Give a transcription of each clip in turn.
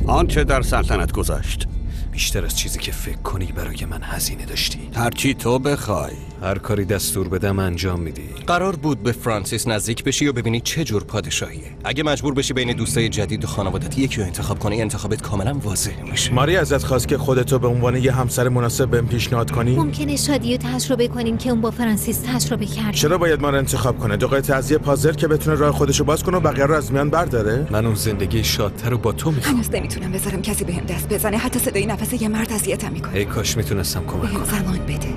آنچه در سلطنت گذشت. بیشتر از چیزی که فکر کنی برای من هزینه داشتی. هرچی تو بخوای. هر کاری دستور بدم انجام میدی. قرار بود به فرانسیس نزدیک بشی و ببینی چه جور پادشاهیه. اگه مجبور بشی بین دوستای جدید و خانوادت یکی رو انتخاب کنی، انتخابت کاملا واضح میشه. ماری ازت خواست که خودتو به عنوان یه همسر مناسب بهم پیشنهاد کنی. ممکنه شادی رو تجربه کنیم که اون با فرانسیس تجربه کرد. چرا باید ما رو انتخاب کنه؟ دو قطعه از یه پازل که بتونه راه خودشو باز کنه و بقیه رو از میان برداره؟ من اون زندگی شادتر رو با تو میخوام. هنوز نمیتونم بذارم کسی بهم دست بزنه، حتی صدای نفس یه مرد اذیتم میکنه. ای کاش میتونستم کمک بهم کنم. زمان بده.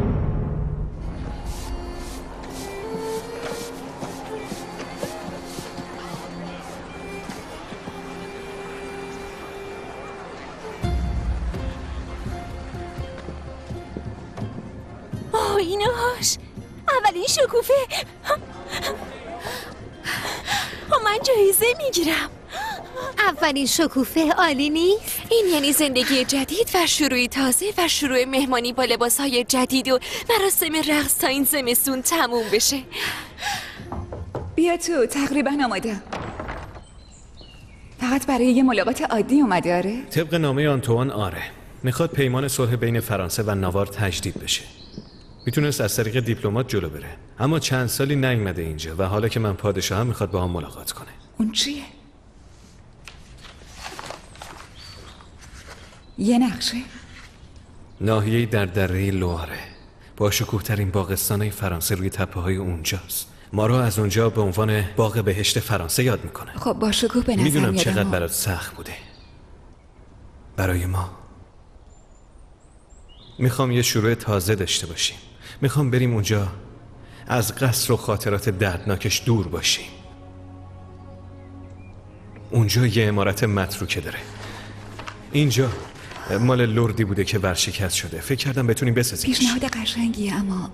ایناش اولین شکوفه. من جایزه میگیرم. اولین شکوفه عالی نیست؟ این یعنی زندگی جدید و شروعی تازه و شروع مهمانی با لباسهای جدید و مراسم رقص تا این زمستون تموم بشه. بیا تو، تقریبا آماده. فقط برای یه ملاقات عادی اومده؟ آره؟ طبق نامه آنتوان آره. میخواد پیمان صلح بین فرانسه و ناوار تجدید بشه. میتونست از طریق دیپلمات جلو بره، اما چند سالی نیومده اینجا و حالا که من پادشاهم میخواد با هم ملاقات کنه. اون چیه؟ یه نقشه؟ ناحیه‌ای در دره لواره با شکوه‌ترین باغستان‌های فرانسه روی تپه‌های اونجاست. ما رو از اونجا به عنوان باغ بهشت فرانسه یاد میکنه. خب با شکوه به نظر میدونم میاد، چقدر اما برات سخت بوده برای ما. میخوام یه شروع تازه داشته باشیم. میخوام بریم اونجا از قصر و خاطرات دردناکش دور باشیم. اونجا یه عمارت متروکه داره. اینجا مال لردی بوده که ورشکست شده. فکر کردم بتونیم بسازیمش. پیشنهاد قشنگیه، اما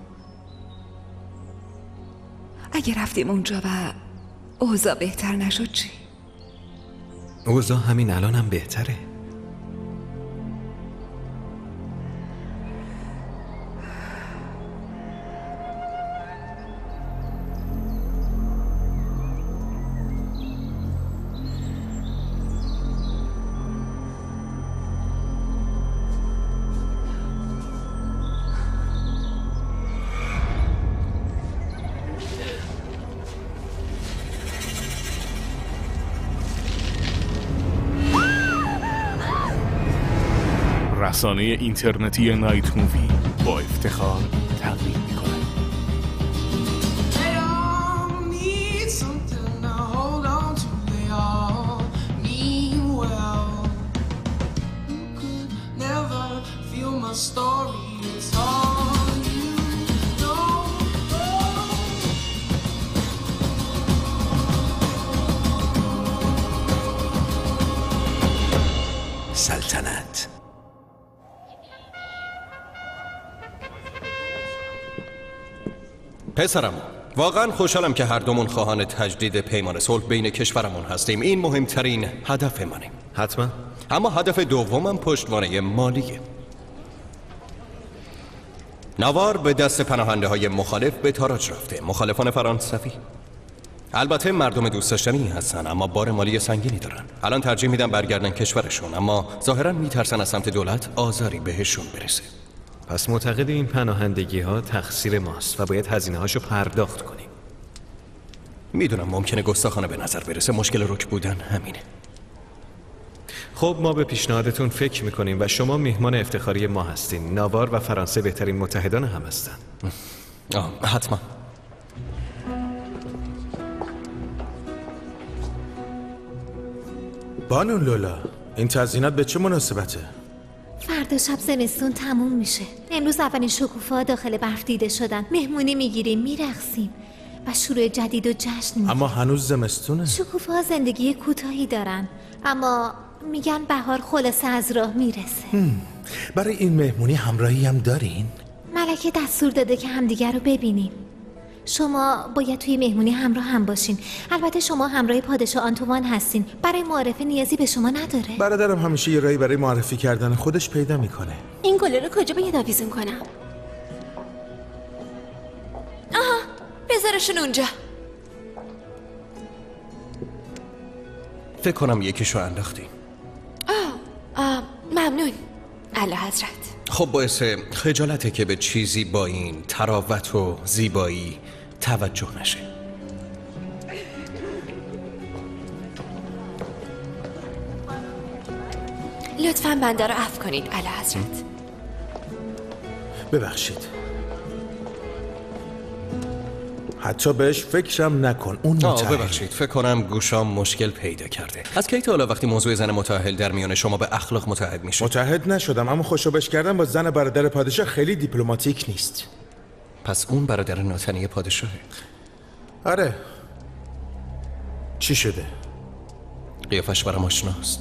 اگه رفتیم اونجا و اوضاع بهتر نشد چی؟ اوضاع همین الانم بهتره. رسانه اینترنتی نایت مووی با افتخار تقدیم می‌کند. سلطنت. پسرم، واقعا خوشحالم که هر دومون خواهان تجدید پیمان صلح بین کشورمون هستیم. این مهمترین هدف منه. حتما. اما هدف دومم پشتوانه مالیه. ناوار به دست پناهنده های مخالف به تاراج رفته. مخالفان فرانسوی البته مردم دوست داشتنی هستن، اما بار مالی سنگینی دارن. الان ترجیح میدن برگردن کشورشون، اما ظاهرا میترسن از سمت دولت آزاری بهشون برسه. پس معتقد این پناهندگی ها تقصیر ماست و باید هزینه هاشو پرداخت کنیم. میدونم ممکنه گستاخانه به نظر برسه، مشکل رک بودن همینه. خب ما به پیشنهادتون فکر میکنیم و شما میهمان افتخاری ما هستین. ناوار و فرانسه بهترین متحدان هم هستن. حتما. بانو لولا، این تزیینات به چه مناسبته؟ فردا شب زمستون تموم میشه. امروز اولین شکوفه‌ها داخل برف دیده شدن. مهمونی میگیریم، میرقصیم و شروع جدید و جشن میگیریم. اما هنوز زمستونه. شکوفه‌ها زندگی کوتاهی دارن، اما میگن بهار خلاصه از راه میرسه. برای این مهمونی همراهی هم دارین؟ ملکه دستور داده که همدیگر رو ببینیم. شما باید توی مهمونی همراه هم باشین. البته شما همراه پادشاه آنتوان هستین. برای معرفه نیازی به شما نداره. برادرم همیشه یه راهی برای معرفی کردن خودش پیدا میکنه. این گله رو کجا باید آویزون کنم؟ آها، بذارشون اونجا. فکر کنم یکیشو انداختیم. ممنون اعلی حضرت. خب باعث خجالته که به چیزی با این تراوت و زیبایی توجه نشه. لطفاً بنده را عفو کنید اعلی حضرت. ببخشید. حتی بهش فکرم نکن. اون متأهل. ببخشید، فکر کنم گوشام مشکل پیدا کرده. از کی تا حالا وقتی موضوع زن متأهل در میان شما به اخلاق متعهد میشه؟ متعهد نشدم، اما خوشوبش کردن با زن برادر پادشاه خیلی دیپلماتیک نیست. پس اون برادر ناتنی پادشاهه؟ آره. چی شده؟ قیافش برام آشناست.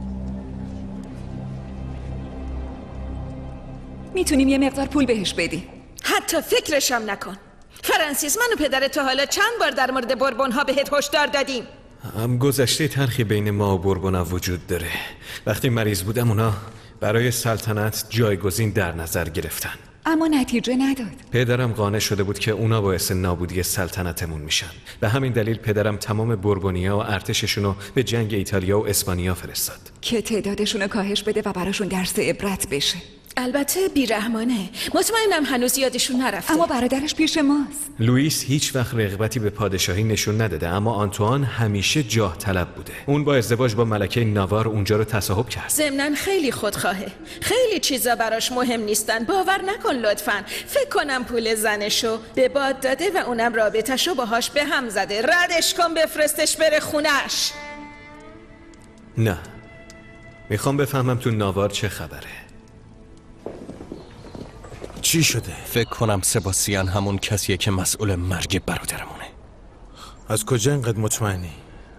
میتونیم یه مقدار پول بهش بدیم. حتی فکرشم نکن. فرانسیس، من و پدر تو حالا چند بار در مورد بوربون ها بهت هشدار دادیم. گذشته تلخی بین ما و بوربونا وجود داره. وقتی مریض بودم اونا برای سلطنت جایگزین در نظر گرفتن، اما نتیجه نداد. پدرم قانع شده بود که اونا باعث نابودی سلطنتمون میشن. به همین دلیل پدرم تمام بوربونیا و ارتششونو به جنگ ایتالیا و اسپانیا فرستاد که تعدادشونو کاهش بده و براشون درس عبرت بشه. البته بیرحمانه. مطمئنم هنوز یادشون نرفته. اما برادرش پیش ماست. لوئیس هیچ وقت رغبتی به پادشاهی نشون نداده، اما آنتوان همیشه جاه طلب بوده. اون با ازدواج با ملکه ناوار اونجا رو تصاحب کرد. ضمناً خیلی خودخواهه. خیلی چیزا براش مهم نیستن. باور نکن لطفاً. فکر کنم پول زنشو به باد داده و اونم رابطه‌شو باهاش به هم زده. ردش کن، بفرستش بره خونش. نه، میخوام بفهمم تو ناوار چه خبره. چی شده؟ فکر کنم سباستیان همون کسیه که مسئول مرگ برادرمونه. از کجا اینقدر مطمئنی؟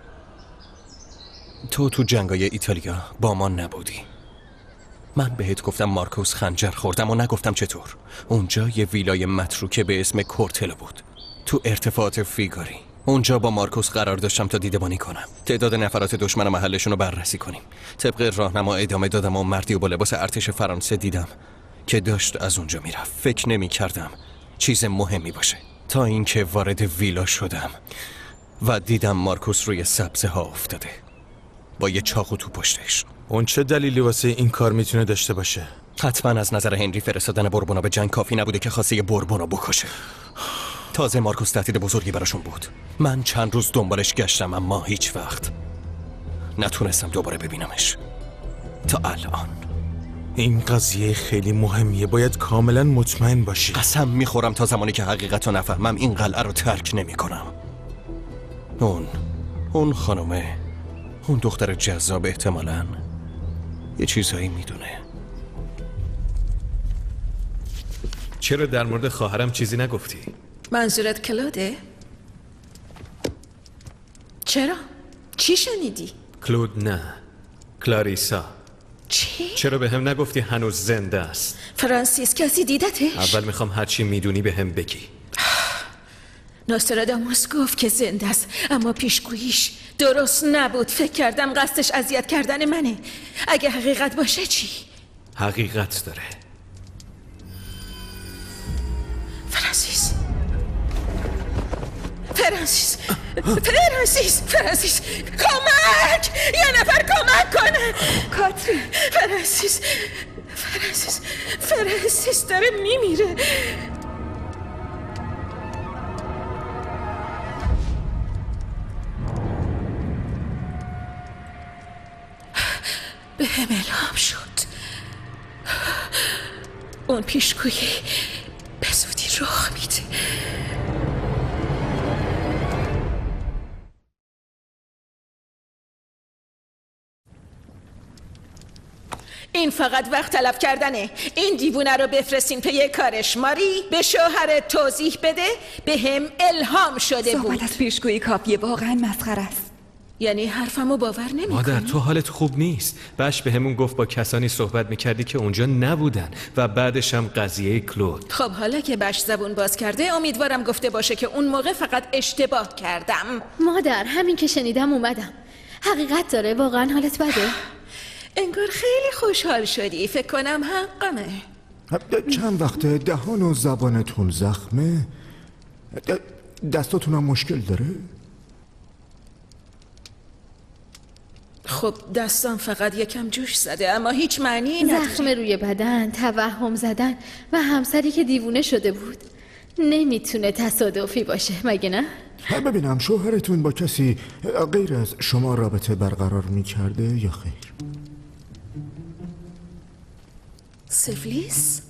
تو جنگای ایتالیا با ما نبودی. من بهت گفتم مارکوس خنجر خوردم و نگفتم چطور. اونجا یه ویلای متروکه به اسم کورتلو بود تو ارتفاعات فیگاری. اونجا با مارکوس قرار داشتم تا دیدبانی کنم، تعداد نفرات دشمن و محلشون رو بررسی کنیم. طبق راهنما ادامه دادم و مردی و با لباس ارتش فرانسه دیدم که داشت از اونجا میرفت. فکر نمی کردم چیز مهمی باشه تا اینکه وارد ویلا شدم و دیدم مارکوس روی سبزه ها افتاده با یه چاقو تو پشتش. اون چه دلیلی واسه این کار میتونه داشته باشه؟ حتما از نظر هنری فرستادن بوربونا به جنگ کافی نبوده که خواسته بوربونا بکشه. تازه مارکوس تهدید بزرگی براشون بود. من چند روز دنبالش گشتم اما هیچ وقت نتونستم دوباره ببینمش تا الان. این قضیه خیلی مهمیه، باید کاملا مطمئن باشی. قسم میخورم تا زمانی که حقیقت رو نفهمم این قلعه رو ترک نمی کنم. اون خانومه، اون دختر جذاب احتمالاً یه چیزایی میدونه. چرا در مورد خواهرم چیزی نگفتی؟ منظورت کلوده؟ چرا؟ چی شنیدی؟ کلود نه، کلاریسا. چی؟ چرا به هم نگفتی هنوز زنده است؟ فرانسیس، کسی دیدتش؟ اول میخوام هرچی میدونی به هم بگی. نوستراداموس گفت که زنده است، اما پیشگوییش درست نبود. فکر کردم قصدش اذیت کردن منه. اگه حقیقت باشه چی؟ حقیقت داره. فرانسیس، فرانسیس، فرانسیس، فرانسیس، کمک! یه نفر کمک کنه! کاترین! فرانسیس، فرانسیس، فرانسیس داره میمیره. به هم الهام شد. اون پیشگویی به زودی رخ میده. این فقط وقت تلف کردنه. این دیوونه رو بفرستین پی کارش. ماری، به شوهرت توضیح بده به هم الهام شده بود. صحبت از پیشگویی کافیه، واقعا مسخره است. یعنی حرفمو باور نمی‌کنی؟ مادر تو حالت خوب نیست. بش به همون گفت با کسانی صحبت میکردی که اونجا نبودن و بعدش هم قضیه کلود. خب حالا که بش زبون باز کرده امیدوارم گفته باشه که اون موقع فقط اشتباه کردم. مادر، همین که شنیدم اومدم. حقیقت داره؟ واقعا حالت بده؟ انگار خیلی خوشحال شدی. فکر کنم حقمه. چند وقته دهان و زبانتون زخمه؟ دستاتونم مشکل داره؟ خب دستان فقط یکم جوش زده اما هیچ معنی نداره. زخم روی بدن، توهم زدن و همسری که دیوونه شده بود نمیتونه تصادفی باشه، مگه نه؟ ببینم شوهرتون با کسی غیر از شما رابطه برقرار میکرده یا خیر؟ سفلیس؟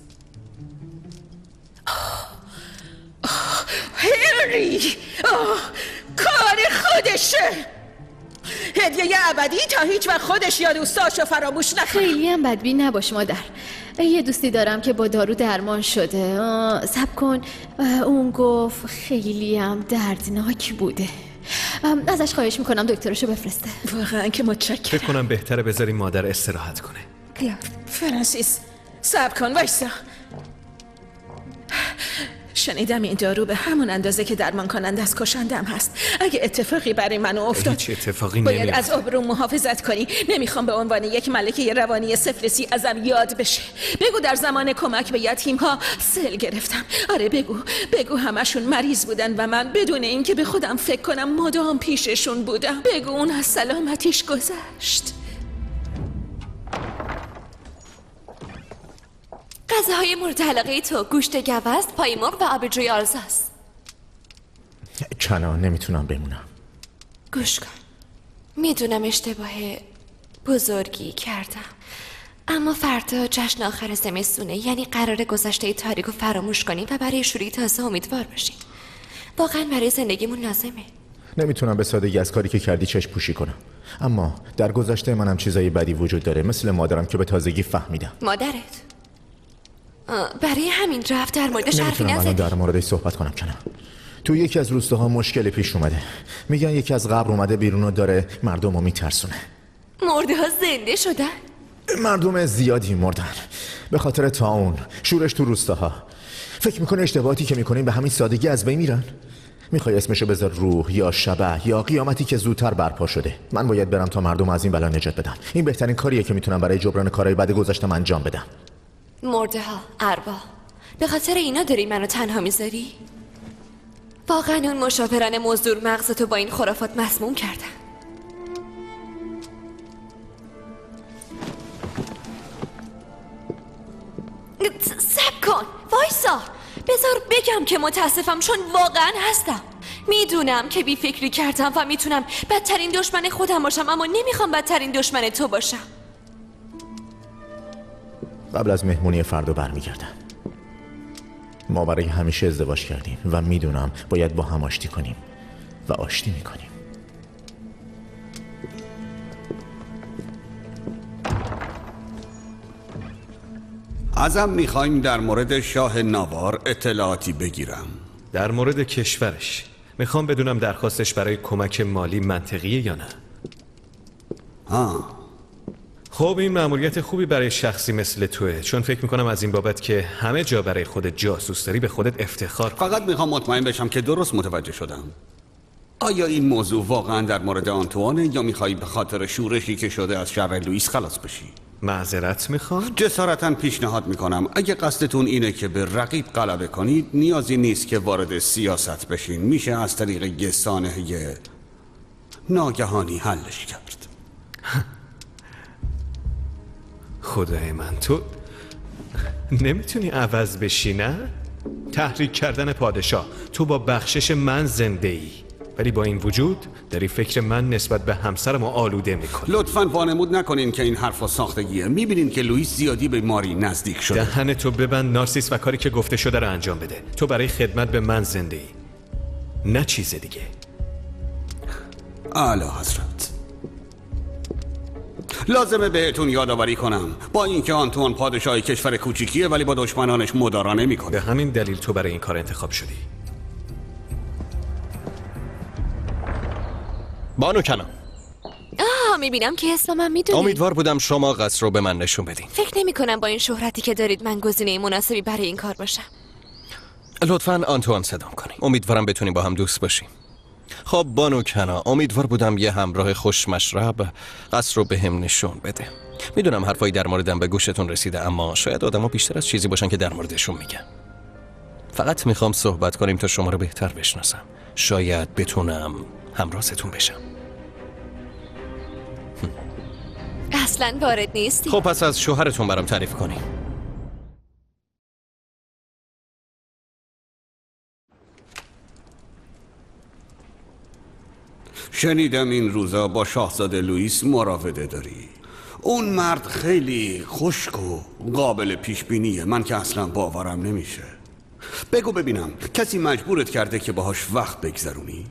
هنری! کار خودشه! هدیه ابدی تا هیچ وقت خودش یا دوستاشو فراموش نکنه. خیلی هم بدبین نباش مادر. یه دوستی دارم که با دارو درمان شده. صبر کن، اون گفت خیلی هم دردناک بوده. ازش خواهش میکنم دکترشو بفرسته. واقعا که متشکرم. فکر کنم بهتره بذاریم مادر استراحت کنه. فرانسیس صبر کن، وایسا. شنیدم این دارو به همون اندازه که درمان کننده از کشندم هست. اگه اتفاقی برای من افتاد هیچ اتفاقی باید نمیفته. از آبروم محافظت کنی. نمیخوام به عنوان یک ملکه روانی سفلیسی ازم یاد بشه. بگو در زمان کمک به یتیم ها سل گرفتم. آره بگو همشون مریض بودن و من بدون اینکه به خودم فکر کنم مدام پیششون بودم. بگو اون از سلامتیش گذشت. غذاهای مورد علاقه تو گوشت گوزن، پای مرغ و آبجوی آلزاس. کنا نمیتونم بمونم. گوش کن، میدونم اشتباه بزرگی کردم، اما فردا جشن آخر زمستونه، یعنی قرار گذشته تاریک رو فراموش کنیم و برای شروعی تازه امیدوار باشیم. واقعا برای زندگیمون لازمه. نمیتونم به سادگی از کاری که کردی چشم پوشی کنم، اما در گذشته منم چیزای بدی وجود داره، مثل مادرم که به تازگی فهمیدم. مادرت؟ برای همین رفت در موردش حرفی نمیتونم الان نزدی؟ در موردش صحبت کنم کنم. تو یکی از روستاها مشکل پیش اومده. میگن یکی از قبر اومده بیرون و داره مردم رو میترسونه. مرده ها زنده شدن؟ مردم زیادی مردن به خاطر طاعون، شورش تو روستاها. فکر میکنه اشتباهاتی که میکنیم به همین سادگی از بین میرن؟ میخوای اسمشو بذار روح یا شبح یا قیامتی که زودتر برپا شده؟ من باید برم تا مردم از این بلا نجات بدم. این بهترین کاریه که میتونم برای جبران کارهای بد گذشتم انجام بدم. مرده ها، اربا، به خاطر اینا داری منو تنها میذاری؟ واقعا اون مشاوران مزدور مغزتو با این خرافات مسموم کردن. صبر کن، وایسا، بذار بگم که متاسفم، چون واقعا هستم. میدونم که بی فکری کردم و میتونم بدترین دشمن خودم باشم، اما نمیخوام بدترین دشمن تو باشم. قبل از مهمونی فردا برمیگردم. ما برای همیشه ازدواج کردیم و میدونم باید با هم آشتی کنیم و آشتی میکنیم. ازم میخوایم در مورد شاه ناوار اطلاعاتی بگیرم. در مورد کشورش میخوام بدونم درخواستش برای کمک مالی منطقیه یا نه. خب این مأموریت خوبی برای شخصی مثل توه، چون فکر میکنم از این بابت که همه جا برای خودت جاسوس داری به خودت افتخار کن. فقط میخوام مطمئن بشم که درست متوجه شدم. آیا این موضوع واقعا در مورد آنتوانه یا میخوایی به خاطر شورشی که شده از شر لوئیس خلاص بشی؟ معذرت میخوام؟ جسارتاً پیشنهاد میکنم اگه قصدتون اینه که به رقیب غلبه کنید، نیازی نیست که وارد سیاست بشین. میشه از طریق یه سانحه ناگهانی حلش کرد. خدای من، تو نمیتونی عوض بشی نه؟ تحریک کردن پادشاه، تو با بخشش من زنده ای، ولی با این وجود داری فکر من نسبت به همسرم آلوده میکنی. لطفاً وانمود نکنین که این حرفا ساختگیه. میبینین که لوئیس زیادی به ماری نزدیک شده. دهن تو ببند نارسیس و کاری که گفته شده رو انجام بده. تو برای خدمت به من زنده ای، نه چیز دیگه. اعلی حضرت، لازمه بهتون یادآوری کنم با اینکه آنتوان پادشاه کشور کوچیکیه ولی با دشمنانش مدارا نمیکنه. به همین دلیل تو برای این کار انتخاب شدی. بانو کنا، میبینم که اسمم میدونی. امیدوار بودم شما قصر رو به من نشون بدین. فکر نمی کنم با این شهرتی که دارید من گزینه مناسبی برای این کار باشم. لطفاً آنتوان صدام کنیم. امیدوارم بتونیم با هم دوست باشیم. خب بانو کنا، امیدوار بودم یه همراه خوشمشرب قصر رو به هم نشون بده. میدونم حرفایی در موردم به گوشتون رسیده، اما شاید آدما بیشتر از چیزی باشن که در موردشون میگن. فقط میخوام صحبت کنیم تا شما رو بهتر بشناسم. شاید بتونم همراهتون بشم. اصلا وارد نیستی. خب پس از شوهرتون برام تعریف کنی. شنیدم این روزا با شاهزاده لوئیس مراوده داری. اون مرد خیلی خشک و قابل پیش بینیه. من که اصلا باورم نمیشه. بگو ببینم کسی مجبورت کرده که باهاش وقت بگذرونی؟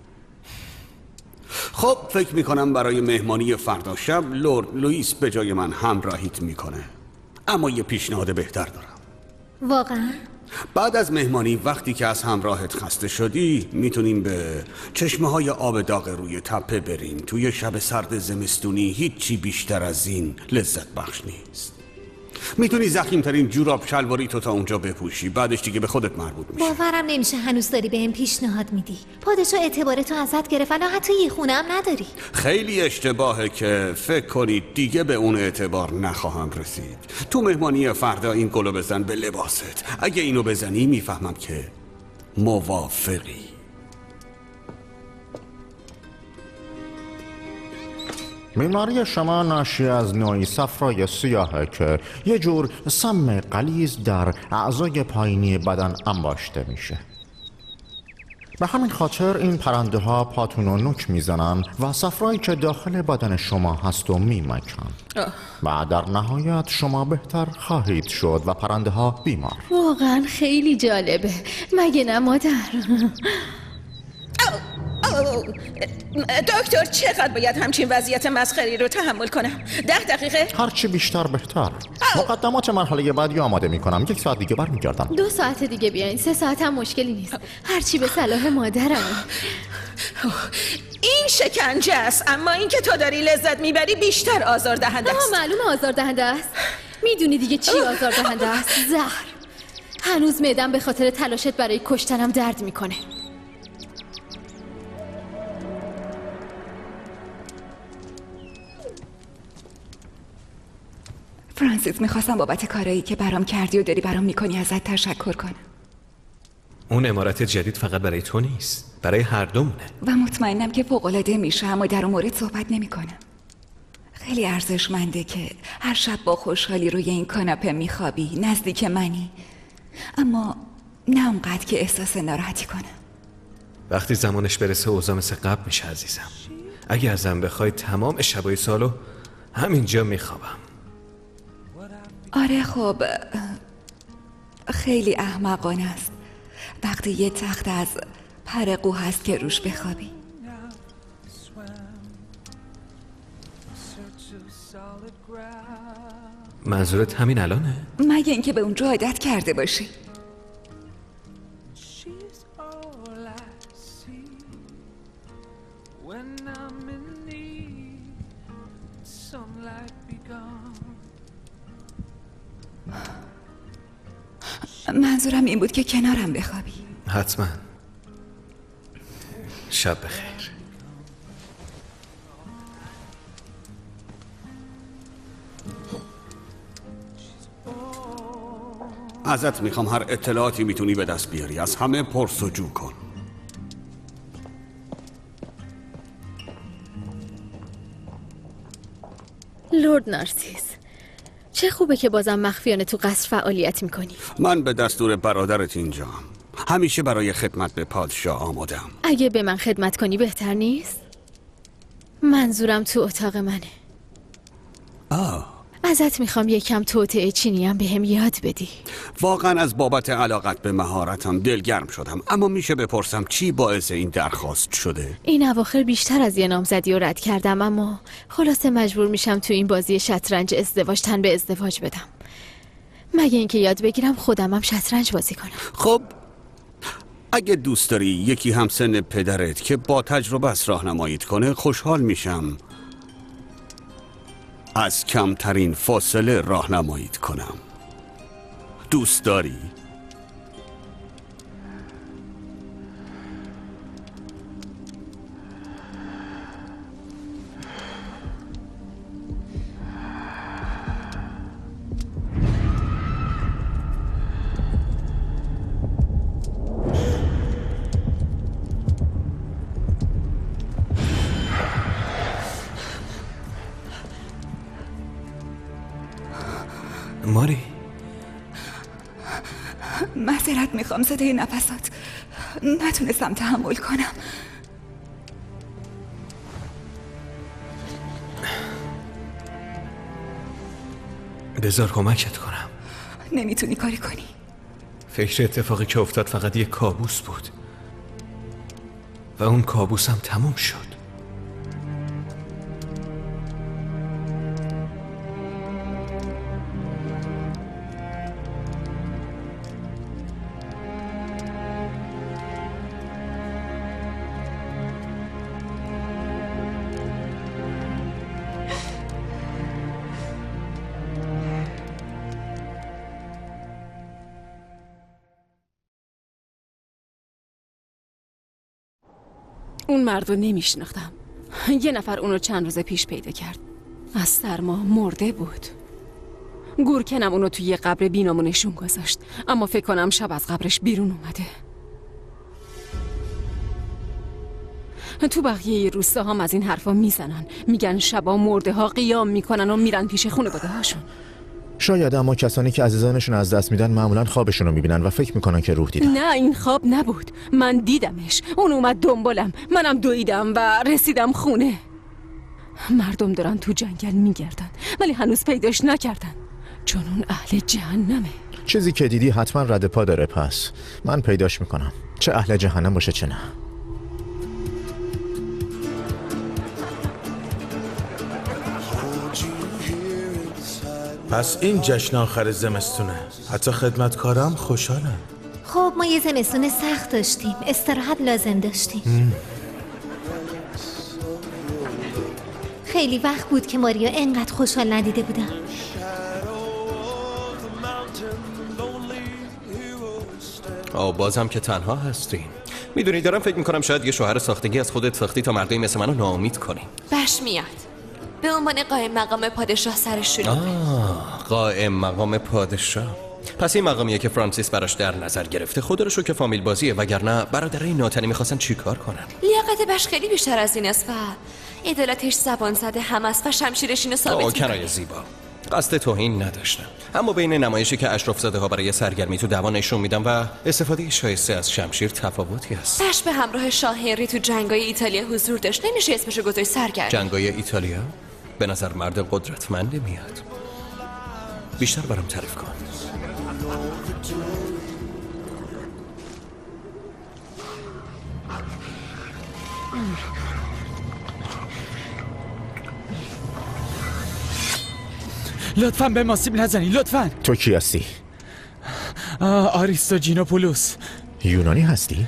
خب فکر میکنم برای مهمانی فردا شب لورد لوئیس به جای من همراهیت میکنه. اما یه پیشنهاد بهتر دارم. واقعا؟ بعد از مهمانی وقتی که از همراهت خسته شدی میتونیم به چشمه های آب داغ روی تپه بریم. توی شب سرد زمستونی هیچی بیشتر از این لذت بخش نیست. میتونی زخیمترین جوراب شلواری تو تا اونجا بپوشی. بعدش دیگه به خودت مربوط میشه. باورم نمیشه هنوز داری بهم پیشنهاد میدی. پادشاه اعتبارتو ازت گرفت الان حتی یه خونه هم نداری. خیلی اشتباهه که فکر کنید دیگه به اون اعتبار نخواهم رسید. تو مهمانی فردا این گلو بزن به لباست. اگه اینو بزنی میفهمم که موافقی. بیماری شما ناشی از نوعی صفرای سیاهه که یه جور سم غلیظ در اعضای پایینی بدن انباشته میشه. به همین خاطر این پرنده ها پاتون رو نوک میزنن و صفرایی که داخل بدن شما هست و میمکن و در نهایت شما بهتر خواهید شد و پرنده ها بیمار. واقعا خیلی جالبه، مگه نه مادر؟ دکتر چقدر باید همچین وضعیت مسخری رو تحمل کنم؟ 10 دقیقه؟ هرچی بیشتر بهتر. مقدمات مرحله بعدی آماده میکنم. 1 ساعت دیگه برمیگردم. 2 ساعت دیگه بیاین. 3 ساعت هم مشکلی نیست. هرچی به صلاح مادرم. این شکنجه است، اما این که تو داری لذت میبری بیشتر آزاردهنده است. معلومه آزاردهنده است. میدونی دیگه چی آزاردهنده است؟ زهر. هنوز معدم به خاطر تلاشت برای کشتنم درد میکنه. فرانسیس، میخواستم بابت کارایی که برام کردی و داری برام میکنی ازت تشکر کنم. اون عمارت جدید فقط برای تو نیست، برای هر دومونه. و مطمئنم که فوق‌العاده میشه، اما در اون مورد صحبت نمیکنم. خیلی ارزشمنده که هر شب با خوشحالی روی این کاناپه میخوابی، نزدیک منی، اما نه اونقدر که احساس ناراحتی کنم. وقتی زمانش برسه اوضاع مثل قبل میشه عزیزم. اگه ازم بخوای تمام شبای سالو همینجا میخوابم. آره خب خیلی احمقانه است وقتی یه تخت از پرقو هست که روش بخوابی. منظورت همین الانه؟ مگه اینکه به اونجا عادت کرده باشی. منظورم این بود که کنارم بخوابی. حتما. شب بخیر. ازت میخوام هر اطلاعاتی میتونی به دست بیاری از همه پرسجو کن. لورد نارسیس، چه خوبه که بازم مخفیانه تو قصر فعالیت میکنی. من به دستور برادرت اینجام. همیشه برای خدمت به پادشاه آمادم. اگه به من خدمت کنی بهتر نیست؟ منظورم تو اتاق منه. ازت میخوام یکم توطئه چینی هم بهم یاد بدی. واقعا از بابت علاقت به مهارتم دلگرم شدم، اما میشه بپرسم چی باعث این درخواست شده؟ این اواخر بیشتر از یه نامزدی رو رد کردم، اما خلاصه مجبور میشم تو این بازی شطرنج ازدواج تن به ازدواج بدم. مگه اینکه یاد بگیرم خودم هم شطرنج بازی کنم. خب اگه دوست داری یکی همسن پدرت که با تجربه است راهنماییت کنه، خوشحال میشم از کمترین فاصله راهنماییت کنم. دوست داری؟ ماری؟ معذرت میخوام، صدای نفسات نتونستم تحمل کنم. بذار کمکت کنم. نمیتونی کاری کنی. فکر اتفاقی که افتاد فقط یک کابوس بود و اون کابوسم تموم شد. اون مرد رو نمیشناختم. یه نفر اونو چند روز پیش پیدا کرد. از سرما مرده بود. گورکنم اونو توی یه قبر بینامونشون گذاشت، اما فکر کنم شب از قبرش بیرون اومده. تو بقیه روستاها هم از این حرفا میزنن. میگن شبا مرده ها قیام میکنن و میرن پیش خانواده هاشون. شاید، اما کسانی که عزیزانشون از دست میدن معمولا خوابشون رو میبینن و فکر میکنن که روح دیدن. نه، این خواب نبود. من دیدمش. اون اومد دنبالم، منم دویدم و رسیدم خونه. مردم دارن تو جنگل میگردن ولی هنوز پیداش نکردن، چون اون اهل جهنمه. چیزی که دیدی حتما رد پا داره، پس من پیداش میکنم، چه اهل جهنم باشه چه نه. پس این جشن آخر زمستونه. حتی خدمتکارام خوشحالن. خب ما یه زمستون سخت داشتیم، استراحت لازم داشتیم. خیلی وقت بود که ماریا انقدر خوشحال ندیده بودم. بازم که تنها هستی. میدونی دارم فکر میکنم شاید یه شوهر ساختگی از خودت ساختی تا مردمی مثل منو ناامید کنی. بش میاد. به عنوان قائم مقام پادشاه سرش شروع. قائم مقام پادشاه. پس این مقامیه که فرانسیس براش در نظر گرفته. خدا رو شکر که فامیل بازیه، وگرنه برادرای ناتنی میخواستن چیکار کنن؟ لیاقت بش خیلی بیشتر از این است و عدالتش زبان زده هم است و شمشیرش اینو ثابت میکنه. کنایه زیبا. قصد توهین نداشتم، اما بین نمایشی که اشراف زاده ها برای سرگرمی تو دوان نشون میدن و استفاده شایسته از شمشیر تفاوتی هست. بش به همراه شاه هنری تو جنگای ایتالیا حضور داشت، نمیشه اسمشو گذاشت سرگرم. جنگای ایتالیا؟ به نظر مرد قدرتمندی میاد. بیشتر برام تعریف کن. لطفاً به ما سیب نزنی، لطفاً. تو کی هستی؟ آریستوجینوپولوس. یونانی هستی؟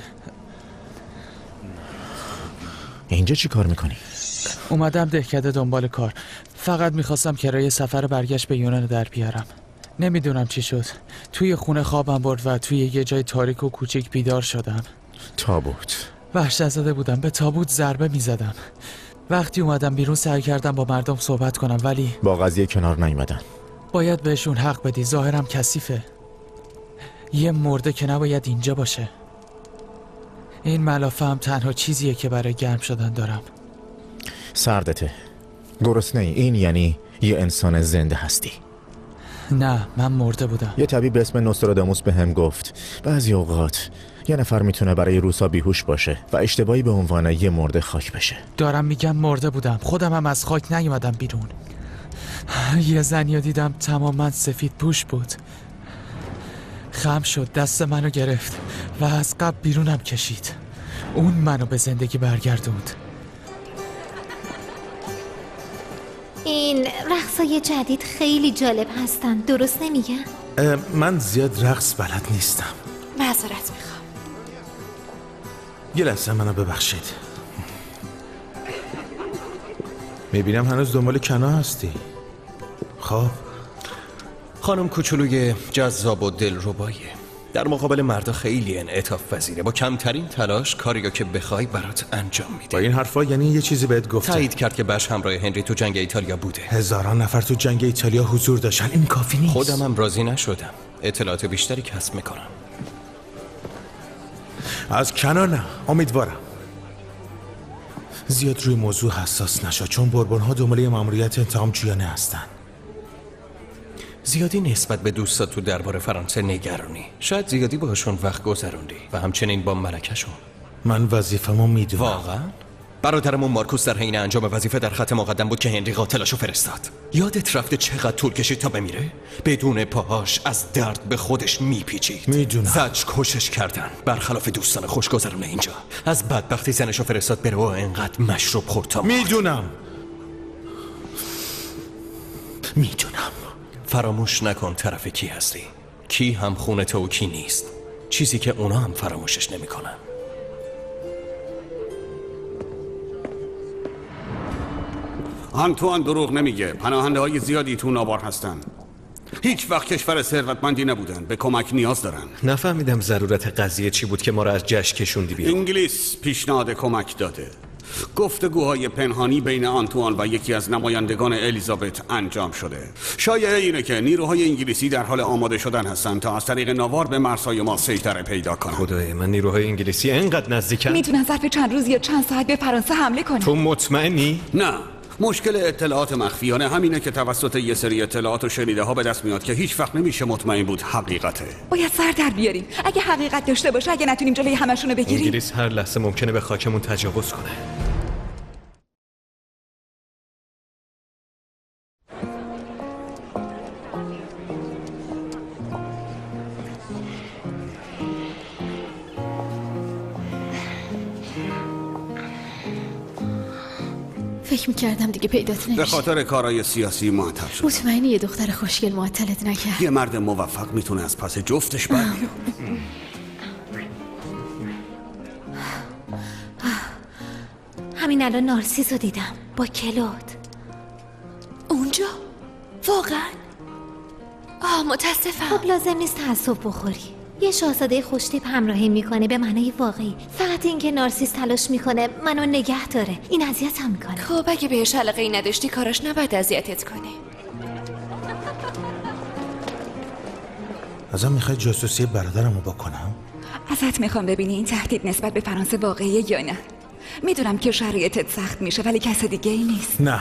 اینجا چی کار میکنی؟ اومدم دهکده دنبال کار. فقط میخواستم کرایه سفر برگشت به یونان در بیارم. نمیدونم چی شد. توی خونه خوابم برد و توی یه جای تاریک و کوچیک بیدار شدم. تابوت. وحشت زده بودم، به تابوت ضربه میزدم. وقتی اومدم بیرون سعی کردم با مردم صحبت کنم ولی با قضیه کنار نیومدن. باید بهشون حق بدی، ظاهرم کثیفه. یه مرده که نباید اینجا باشه. این ملافه هم تنها چیزیه که برای گرم شدن دارم. سردته. گرسنه ای. این یعنی یه انسان زنده هستی. نه، من مرده بودم. یه طبیب به اسم نوستراداموس به هم گفت بعضی اوقات یه نفر میتونه برای روزها بیهوش باشه و اشتباهی به عنوان یه مرده خاک بشه. دارم میگم مرده بودم. خودم هم از خاک نیومدم بیرون. یه زنی رو دیدم تماما سفید پوش بود. خم شد، دست منو گرفت و از قبل بیرونم کشید. اون منو به زندگی برگردوند. این رقصای جدید خیلی جالب هستن، درست نمیگم؟ من زیاد رقص بلد نیستم. معذرت میخوام. یه لحظه منو ببخشید. میبینم هنوز دنبال کنا هستی. خب خانم کوچولوی جذاب و دلربایه. در مقابل مردا خیلی انعطاف پذیره. با کمترین تلاش کاریو که بخوای برات انجام میده. با این حرفا یعنی یه چیزی بهت گفته؟ تایید کرد که بش همراه هنری تو جنگ ایتالیا بوده. هزاران نفر تو جنگ ایتالیا حضور داشتن، این کافی نیست. خودم هم راضی نشدم. اطلاعات بیشتری کسب میکنم. از کنا نه، امیدوارم. زیاد روی موضوع حساس نشو، چون بربون‌ها دنبال ماموریت انتقام جویانه هستن. زیادی نسبت به دوستات تو دربار فرانسه نگرانی. شاید زیادی باهاشون وقت گذروندی و همچنین با ملکه‌شون. من وظیفه‌مو میدونم. واقعا؟ برادرمون مارکوس در حین انجام وظیفه در خط مقدم بود که هنری قاتلشو فرستاد. یادت رفته چقدر طول کشید تا بمیره؟ بدون پاهاش از درد به خودش میپیچید. میدونم. زج کشش کردن برخلاف دوستان خوشگذرونه اینجا. از بدبختی زنشو فرستاد بره و انقدر مشروب خورد تا میدونم. فراموش نکن طرف کی هستی. کی هم خونه تو و کی نیست. چیزی که اونا هم فراموشش نمیکنن. آنتوان دروغ نمیگه. پناهنده های زیادی تو ناوار هستن. هیچ وقت کشور ثروتمندی نبودن. به کمک نیاز دارن. نفهمیدم ضرورت قضیه چی بود که ما را از جشن کشوندی بیرون. انگلیس پیشنهاد کمک داده. گفتگوهای پنهانی بین آنتوان و یکی از نمایندگان الیزابت انجام شده. شایعه اینه که نیروهای انگلیسی در حال آماده شدن هستن تا از طریق ناوار به مرزهای ما سیطره پیدا کنن. خدای من، نیروهای انگلیسی اینقدر نزدیکن؟ میتونن ظرف چند روز یا چند ساعت به فرانسه حمله کنن. تو مطمئنی؟ نه. مشکل اطلاعات مخفیانه همینه که توسط یه سری اطلاعات و شنیده ها به دست میاد که هیچ وقت نمیشه مطمئن بود حقیقته. باید سر در بیاریم. اگه حقیقت داشته باشه، اگه نتونیم جلوی همشونو بگیریم. انگلیس هر لحظه ممکنه به خاکمون تجاوز کنه. فکر میکردم دیگه پیدات نمیشه. به خاطر کارهای سیاسی معطل شد. مطمئنی یه دختر خوشگل معطلت نکرد؟ یه مرد موفق میتونه از پس جفتش برمیاد. همین الان نارسیس رو دیدم با کلود. اونجا؟ واقعا؟ متاسفم. خب لازم نیست تعصب بخوری. یه شاهزاده خوشتیپ همراهی میکنه به معنای واقعی. فقط این که نارسیس تلاش میکنه منو نگه داره، این اذیتم میکنه. خب اگه بهش علاقه ای نداشتی کاراش نباید اذیتت کنه. ازم میخوای جاسوسی برادرمو بکنم؟ ازت میخوام ببینی این تهدید نسبت به فرانسه واقعیه یا نه. میدونم که شرایطت سخت میشه ولی کس دیگه ای نیست. نه،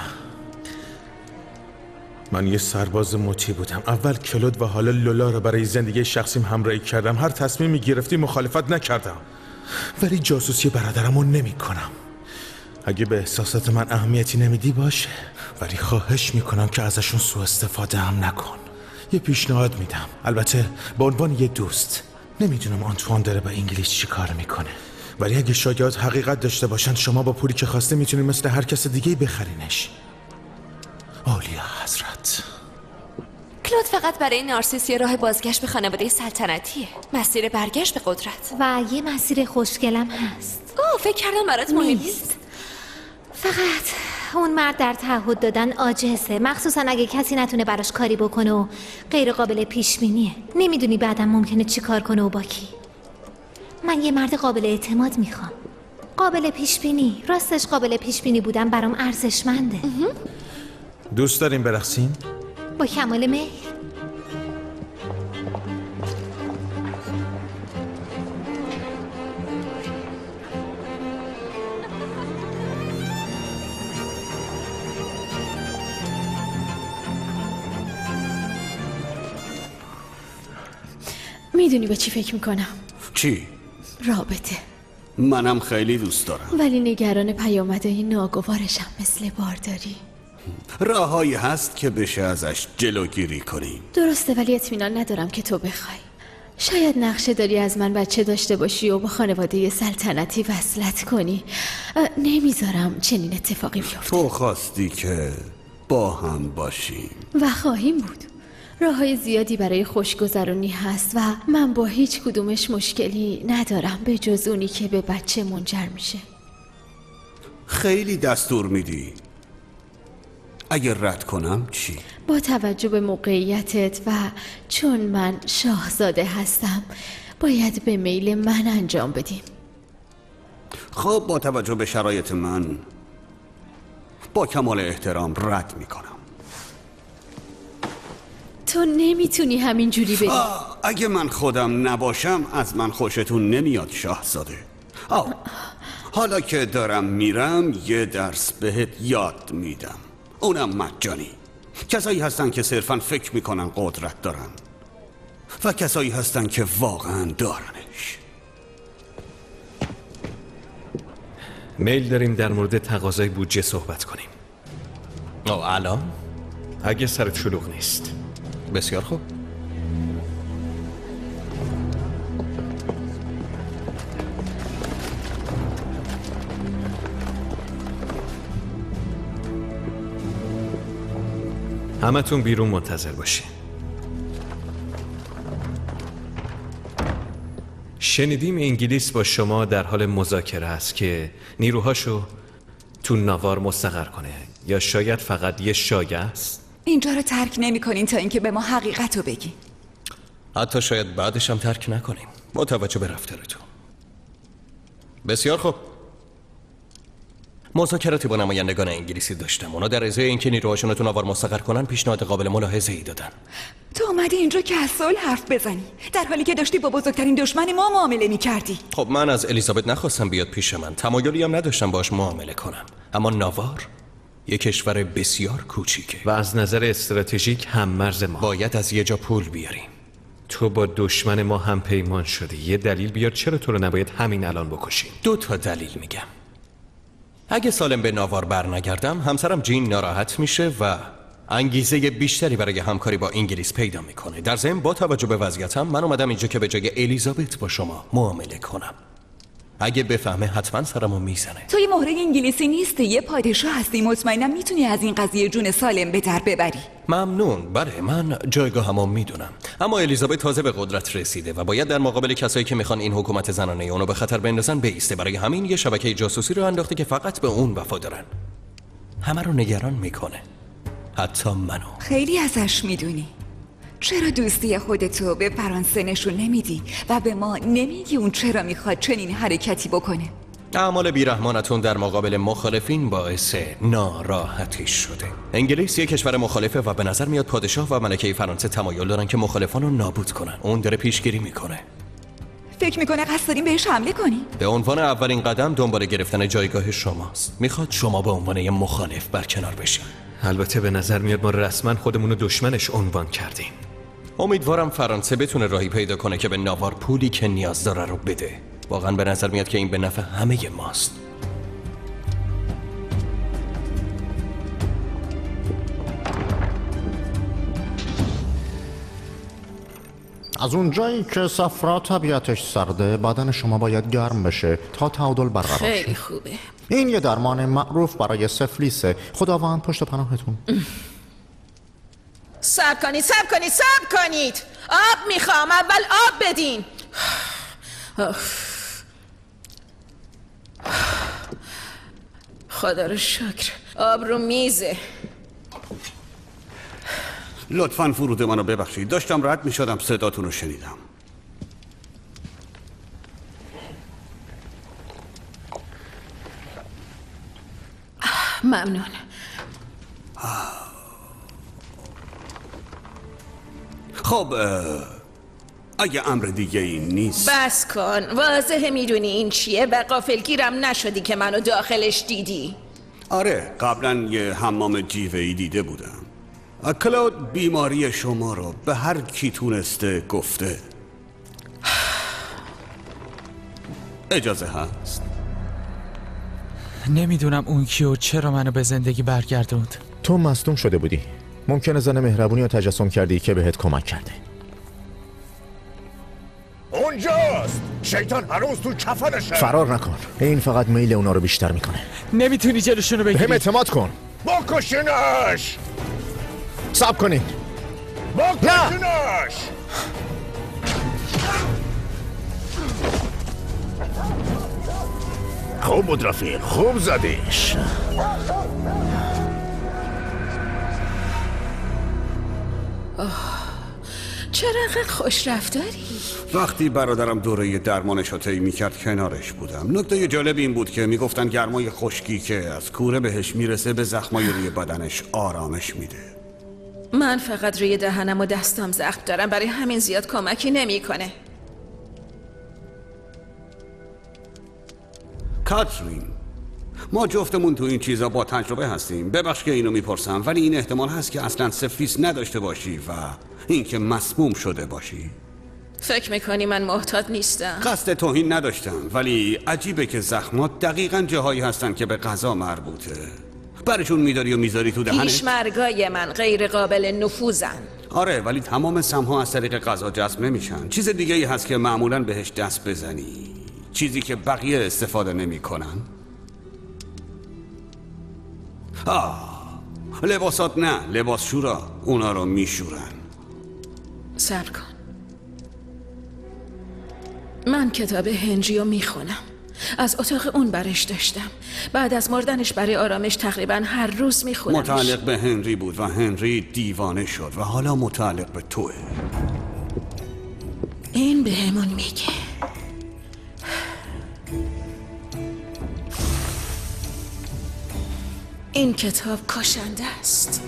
من یه سرباز مطیع بودم. اول کلود و حالا لولا رو برای زندگی شخصیم همراهی کردم. هر تصمیمی گرفتی مخالفت نکردم، ولی جاسوسی برادرمو نمی کنم. اگه به احساسات من اهمیتی نمیدی باشه، ولی خواهش میکنم که ازشون سوء استفاده هم نکن. یه پیشنهاد میدم، البته به عنوان یه دوست. نمیدونم آنتوان داره با انگلیس چی کار میکنه، ولی اگه شایعات حقیقت داشته باشن شما با پولی که خواسته میتونید مثل هر کس دیگه بخرینش. اولیا حضرت. کلود فقط برای نارسیس یه راه بازگشت به خانواده سلطنتیه. مسیر برگشت به قدرت. و یه مسیر خوشگلم هست. فکر کردم برات مهم نیست. فقط اون مرد در تعهد دادن عاجزه، مخصوصا اگه کسی نتونه براش کاری بکنه و غیر قابل پیش بینیه. نمیدونی بعدم ممکنه چی کار کنه و با کی. من یه مرد قابل اعتماد میخوام. قابل پیش بینی. راستش قابل پیش بینی بودن برام ارزشمنده. دوست داریم برقصیم؟ با کمال میل. میدونی به چی فکر میکنم؟ چی؟ رابطه. منم خیلی دوست دارم، ولی نگران پیامدهای ناگوارشم مثل بارداری. راههایی هست که بشه ازش جلوگیری کنیم. درسته، ولی اطمینان ندارم که تو بخوای. شاید نقشه داری از من بچه داشته باشی و با خانواده سلطنتی وصلت کنی. نمیذارم چنین اتفاقی بیفته. تو خواستی که با هم باشیم و خواهیم بود. راههای زیادی برای خوشگذرونی هست و من با هیچ کدومش مشکلی ندارم به جز اونی که به بچه منجر میشه. خیلی دستور میدی. اگر رد کنم چی؟ با توجه به موقعیتت و چون من شاهزاده هستم باید به میل من انجام بدیم. خب با توجه به شرایط من با کمال احترام رد میکنم. تو نمیتونی همین جوری بری. اگه من خودم نباشم از من خوشتون نمیاد شاهزاده. حالا که دارم میرم یه درس بهت یاد میدم، اونم مجانی. کسایی هستن که صرفا فکر میکنن قدرت دارن و کسایی هستن که واقعا دارنش. میل داریم در مورد تقاضای بودجه صحبت کنیم. الان؟ اگه سرت شلوغ نیست. بسیار خوب. همتون بیرون منتظر باشین. شنیدیم انگلیس با شما در حال مذاکره است که نیروهاشو تو ناوار مستقر کنه، یا شاید فقط یه شایعه است؟ اینجا رو ترک نمی کنین تا اینکه به ما حقیقت رو بگین. حتی شاید بعدش هم ترک نکنیم با توجه به رفتارتون. بسیار خوب. مذاکراتی با نمایندگان انگلیسی داشتم. اونا در ازای اینکه نیروهاشون رو تو ناوار مستقر کنن پیشنهاد قابل ملاحظه ای دادن. تو اومدی اینجا که از صلح حرف بزنی، در حالی که داشتی با بزرگترین دشمن ما معامله می‌کردی. خب من از الیزابت نخواستم بیاد پیش من، تمایلی هم نداشتم باش معامله کنم، اما ناوار یک کشور بسیار کوچیکه و از نظر استراتژیک هم مرز ما. باید از یه جا پول بیاریم. تو با دشمن ما هم پیمان شدی. یه دلیل بیار چرا تو رو نباید همین الان بکشیم. 2 دلیل میگم. اگه سالم به ناوار برنگردم، همسرم جین ناراحت میشه و انگیزه بیشتری برای همکاری با انگلیس پیدا میکنه. در ضمن با توجه به وضعیتم من اومدم اینجا که به جای الیزابت با شما معامله کنم. اگه بفهمه حتما سرمو میزنه. تو یه مهره انگلیسی نیستی، یه پادشاه هستی. مطمئنم میتونی از این قضیه جون سالم به در ببری. ممنون. بله من جایگاهمو میدونم، اما الیزابت تازه به قدرت رسیده و باید در مقابل کسایی که میخوان این حکومت زنانه اونو به خطر بندازن بیسته. برای همین یه شبکه جاسوسی رو انداخته که فقط به اون وفادارن. همه رو نگران میکنه، حتی منو. خیلی ازش میدونی. چرا دوستی خودتو به فرانسه نشون نمیدی و به ما نمیگی اون چرا میخواد چنین حرکتی بکنه؟ اعمال بیرحمانتون در مقابل مخالفین باعث ناراحتی شده. انگلیس یک کشور مخالفه و به نظر میاد پادشاه و ملکه فرانسه تمایل دارن که مخالفان رو نابود کنن. اون داره پیشگیری میکنه. فکر میکنه قصد داریم بهش حمله کنی؟ به عنوان اولین قدم دنبال گرفتن جایگاه شماست. میخواد شما به عنوان یه مخالف برکنار بشین. البته به نظر میاد ما رسما خودمون رو دشمنش عنوان کردیم. امیدوارم فرانسه بتونه راهی پیدا کنه که به ناوار پولی که نیاز داره رو بده. واقعا به نظر میاد که این به نفع همه ماست. از اونجایی که صفرا طبیعتش سرده، بدن شما باید گرم بشه تا تعادل برقرار شه. خیلی خوبه. این یه درمان معروف برای سفلیسه. خداوند پشت پناهتون. صبر کنید. آب میخوام، اول آب بدین. خدا رو شکر آب رو میزه. لطفاً فرود منو ببخشید، داشتم رد میشدم صداتون رو شنیدم. ممنون. خب اگه امر دیگه این نیست. بس کن، واضحه میدونی این چیه و غافلگیرم نشدی که منو داخلش دیدی. آره قبلا یه حمام جیوه‌ای دیده بودم. کلود بیماری شما رو به هر کی تونسته گفته. اجازه هست؟ نمیدونم اون کیو چرا منو به زندگی برگردوند. تو مصدوم شده بودی. ممکنه زن مهربونی رو تجسم کردی که بهت کمک کرده. اونجاست! شیطان هنوز تو کفنشه. فرار نکن. این فقط میل اونا رو بیشتر میکنه. نمیتونی جلوشونو بگیری. بهم اعتماد کن. بکشینش! صبر کنید. بکشینش! خوب بود رفیق، خوب زدیش. چرا انقدر خوش رفتاری؟ وقتی برادرم دوره درمانش رو طی میکرد کنارش بودم. نکته جالب این بود که میگفتن گرمای خشکی که از کوره بهش میرسه به زخمای روی بدنش آرامش میده. من فقط روی دهنم و دستام زخم دارم، برای همین زیاد کمکی نمیکنه. کاترین، ما جفتمون تو این چیزا با تجربه هستیم. ببخش که اینو میپرسم، ولی این احتمال هست که اصلا سفلیس نداشته باشی و اینکه مسموم شده باشی. فکر میکنی من محتاط نیستم؟ قصد توهین نداشتم، ولی عجیبه که زخمات دقیقاً جاهایی هستن که به غذا مربوطه. برشون میداری و میذاری تو دهنت؟ پیشمرگای من غیر قابل نفوذن. آره، ولی تمام سمها از طریق غذا جذب نمیشن. چیز دیگه ای هست که معمولاً بهش دست بزنی، چیزی که بقیه استفاده نمیکنن. لباسات نه، لباس شورا اونا رو میشورن. صبر کن، من کتاب هنری رو میخونم. از اتاق اون برش داشتم. بعد از مردنش برای آرامش تقریبا هر روز میخونمش. متعلق به هنری بود و هنری دیوانه شد و حالا متعلق به توه. این به همون میگه این کتاب کشنده است.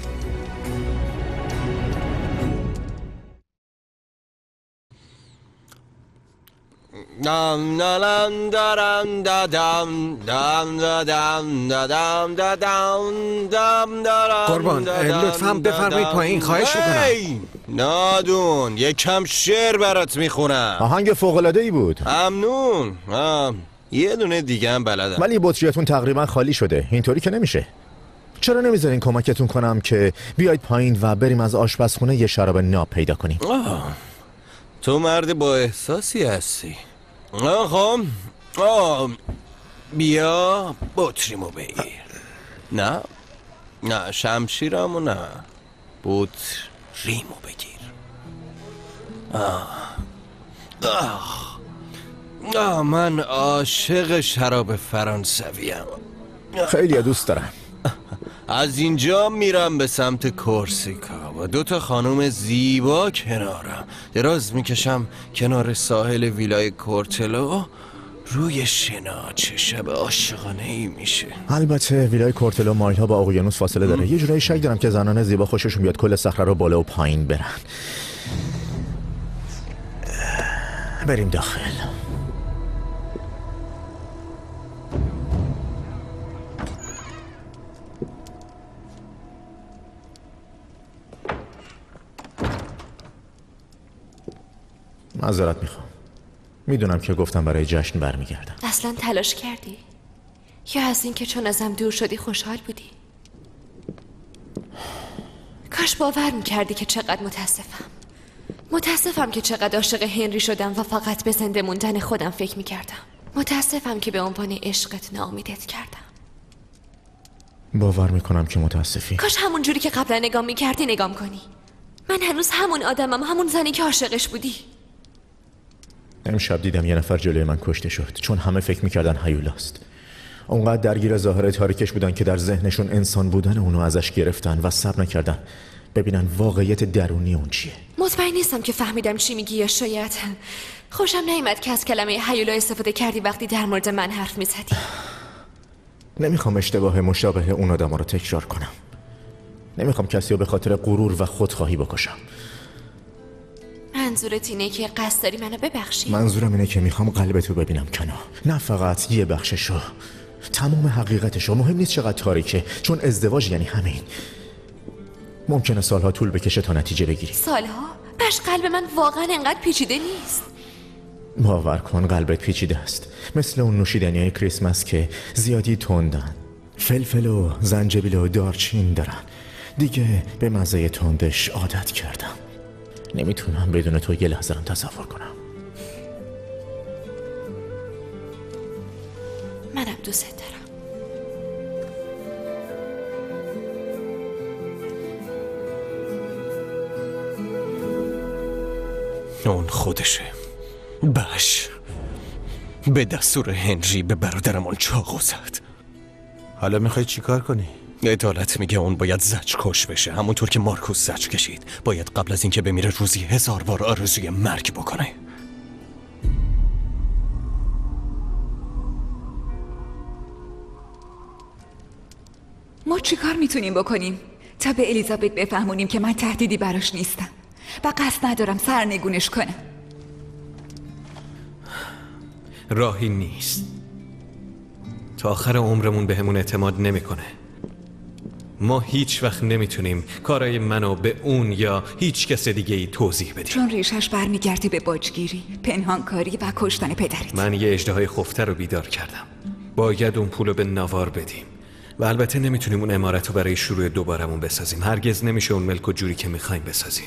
قربان لطفاً بفرمایید پایین، خواهش میکنم. نادون یکم شعر برات میخونم. آهنگ فوق‌العاده‌ای بود. ممنون. یه دونه دیگه هم بلدم، ولی بطریاتون تقریبا خالی شده. اینطوری که نمیشه. چرا نمیذارین کمکتون کنم که بیاید پایین و بریم از آشپزخونه یه شراب ناب پیدا کنیم؟ تو مرد با احساسی هستی. خب بیا بطریمو بگیر. نه شمشیرمو نه، بطریمو بگیر. من عاشق شراب فرانسویم. خیلی دوست دارم. از اینجا میرم به سمت کورسیکا و 2 خانم زیبا کنارم. دراز میکشم کنار ساحل ویلای کورتلو. روی شنا چه شب عاشقانه ای میشه. البته ویلای کورتلو مایل‌ها با اقیانوس فاصله داره. یه جورایی شک دارم که زنان زیبا خوششون بیاد کل صخره رو بالا و پایین برن. بریم داخل. معذرت میخوام. میدونم که گفتم برای جشن برمیگردم. اصلا تلاش کردی؟ یا از این که چون ازم دور شدی خوشحال بودی؟ کاش باور میکردی که چقدر متاسفم که چقدر عاشق هنری شدم و فقط به زنده موندن خودم فکر میکردم. متاسفم که به عنوان عشقت ناامیدت کردم. باور میکنم که متاسفی. کاش همون جوری که قبلا نگاه میکردی نگام کنی. من هنوز همون آدمم، همون زنی که عاشقش بودی. امشب دیدم یه نفر جلوی من کشته شد چون همه فکر میکردن هیولاست. اونقدر درگیر ظاهر تاریکش بودن که در ذهنشون انسان بودن اونو ازش گرفتن و صبر نکردن ببینن واقعیت درونی اون چیه. مطمئن نیستم که فهمیدم چی میگی یا شاید خوشم نیامد که از کلمه هیولا استفاده کردی وقتی در مورد من حرف میزدی. نمیخوام اشتباه مشابه اون آدم رو تکرار کنم. نمیخوام کسی رو به خاطر غرور و خودخواهی بکشم. منظورت اینه که قصد داری منو ببخشی؟ منظورم اینه که میخوام قلبتو ببینم کنا، نه فقط یه بخششو، تمام حقیقتشو. مهم نیست چقدر تاریکه، چون ازدواج یعنی همین. ممکنه سالها طول بکشه تا نتیجه بگیری. سالها؟ بس قلب من واقعا انقدر پیچیده نیست. باور کن قلبت پیچیده است، مثل اون نوشیدنیای کریسمس که زیادی تندن، فلفل و زنجبیل و دارچین دارن. دیگه به مزه تندش عادت کردم. نمیتونم بدون تو یه لحظه هم تصور کنم. منم دوست دارم. اون خودشه. باش، به دستور هنری به برادرمون چاقو زد. حالا میخوای چیکار کنی؟ عدالت میگه اون باید زج کش بشه، همونطور که مارکوس زج کشید. باید قبل از اینکه بمیره روزی 1000 بار آرزوی مرگ بکنه. ما چیکار میتونیم بکنیم تا به الیزابت بفهمونیم که من تهدیدی براش نیستم و قصد ندارم سرنگونش کنم؟ راهی نیست. تا آخر عمرمون بهمون اعتماد نمیکنه. ما هیچ وقت نمیتونیم کارای منو به اون یا هیچ کس دیگه ای توضیح بدیم، چون ریشش برمیگرده به باجگیری، پنهانکاری و کشتن پدرت. من یه اژدهای خفته رو بیدار کردم. باید اون پولو به نوار بدیم و البته نمیتونیم اون عمارت رو برای شروع دوبارمون بسازیم. هرگز نمیشه اون ملک و جوری که میخوایم بسازیم.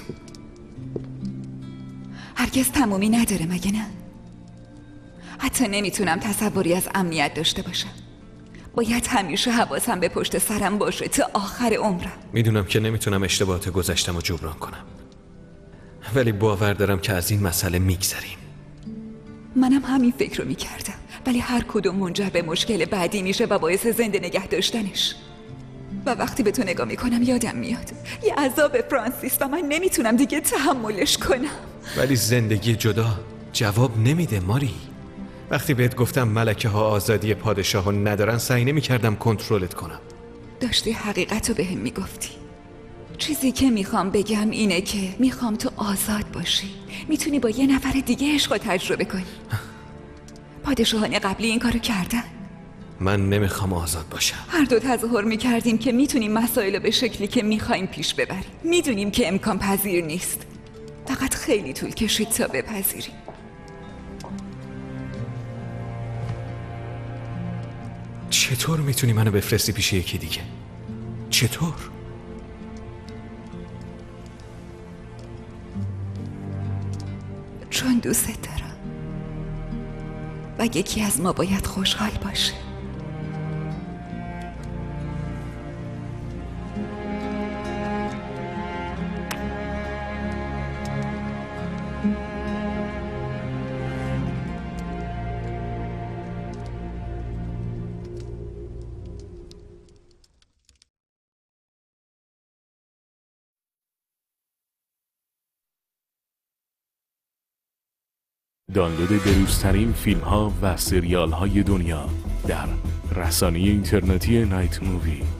هرگز تمومی نداره مگه نه؟ حتی نمیتونم تصوری از امنیت داشته باشم. باید همیشه حواسم به پشت سرم باشه تا آخر عمرم. میدونم که نمیتونم اشتباهات گذشتم رو جبران کنم، ولی باور دارم که از این مسئله میگذریم. منم همین فکر رو میکردم، ولی هر کدوم منجر به مشکل بعدی میشه و باعث زنده نگه داشتنش. و وقتی به تو نگاه میکنم یادم میاد یه عذاب فرانسیس و من نمیتونم دیگه تحملش کنم. ولی زندگی جدا جواب نمیده ماری. وقتی بهت گفتم ملکه ها آزادی پادشاه ها ندارن، سعی نمی‌کردم کنترلت کنم. داشتی حقیقت رو بهم میگفتی. چیزی که میخوام بگم اینه که میخوام تو آزاد باشی. میتونی با یه نفر دیگه عشق رو تجربه کنی. پادشاهان قبلی این کارو کردن. من نمیخوام آزاد باشم. هر دو تظاهر میکردیم که میتونیم مسائل به شکلی که میخوایم پیش ببریم. میدونیم که امکان پذیر نیست، فقط خیلی طول کشید تا بپذیریم. چطور میتونی منو بفرستی پیش یکی دیگه؟ چطور؟ چون دوست دارم و یکی از ما باید خوشحال باشه. دانلود بروزترین فیلم ها و سریال های دنیا در رسانه اینترنتی نایت مووی.